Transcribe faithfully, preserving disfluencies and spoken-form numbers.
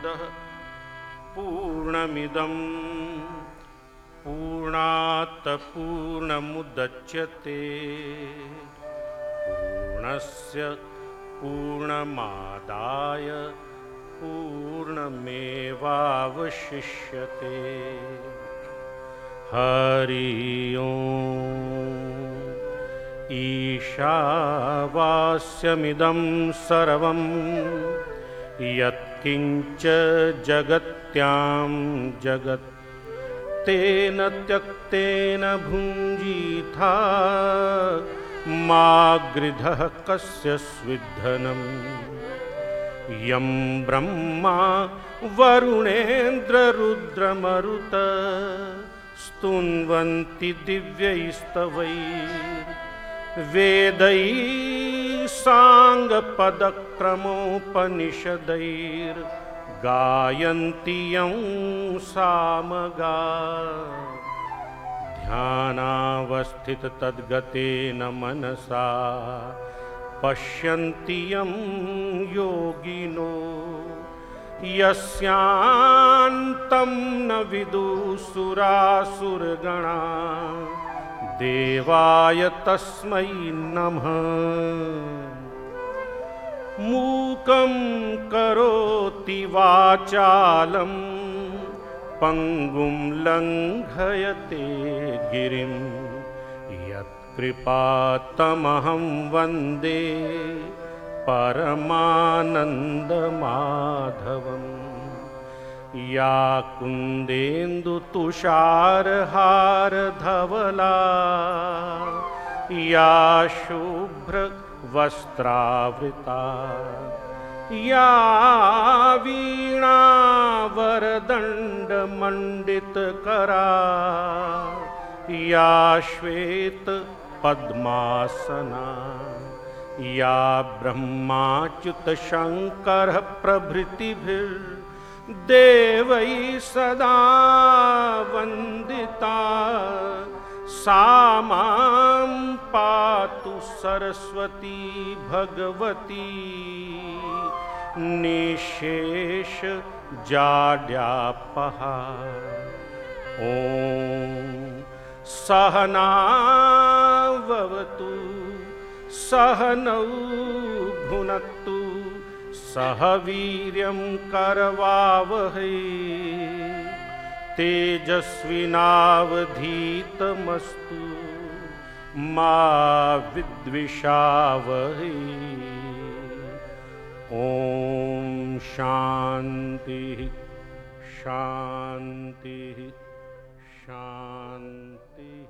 पूर्णमादाय पूर्णमिदं पूर्णात् पूर्णमुदच्यते पूर्णस्य पूर्णमादाय पूर्णमेवावशिष्यते। हरि ओम्। ईशावास्यमिदं सर्वं यत्किञ्च जगत्यां जगत् तेन त्यक्तेन भुञ्जीथा मा गृधः कस्य स्विद्धनम्। यं ब्रह्मा वरुणेन्द्ररुद्रमरुत स्तुन्वन्ति दिव्यैस्तवैर्वेदैः साङ्गपदक्रमोपनिषदैर्गायन्ति यं सामगा। ध्यानावस्थिततद्गतेन मनसा पश्यन्ति यं योगिनो यस्यान्तं न विदुसुरासुरगणा देवाय तस्मै नमः। मूकं करोति वाचालं पंगुं लंघयते गिरिं यत्कृपातमहं वन्दे परमानन्दमाधवम्। या कुन्देन्दुतुषारहारधवला या शुभ्रवस्त्रावृता या वीणावरदण्डमण्डितकरा या श्वेतपद्मासना या ब्रह्माच्युतशङ्करः प्रभृतिभिर्देवैः सदा वन्दिता सा मां पातु सरस्वती भगवती निःशेषजाड्यापहा। ॐ सहना भवतु सहनौ भुनक्तु सह वीर्यं करवावहै तेजस्विनावधीतमस्तु मा विद्विषावहै। ॐ शान्ति शान्ति शान्ति।